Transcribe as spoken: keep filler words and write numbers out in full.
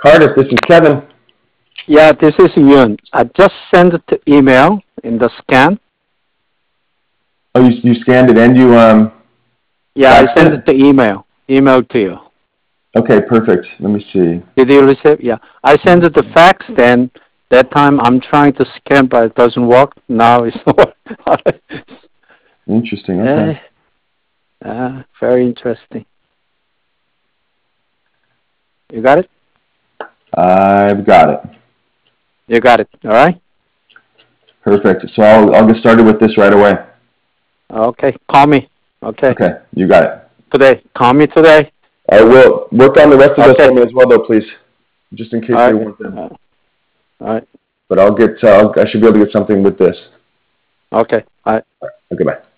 Cardiff, this is Kevin. Yeah, this is Yun. I just sent the email in the scan. Oh, you, you scanned it and you um Yeah, I faxed sent it? the email. Email to you. Okay, perfect. Let me see. Did you receive? Yeah, I sent it the fax. Then that time I'm trying to scan, but it doesn't work. Now it's Interesting. Okay. eh, uh, very interesting. You got it. I've got it. You got it. All right. Perfect. So I'll I'll get started with this right away. Okay. Call me. Okay. Okay, you got it. Today. Call me today. I will work on the rest of this for Okay. me as well, though, please, just in All case they right. want them. Uh, all right. But I'll get. Uh, I'll, I should be able to get something with this. Okay. All right. Okay, bye.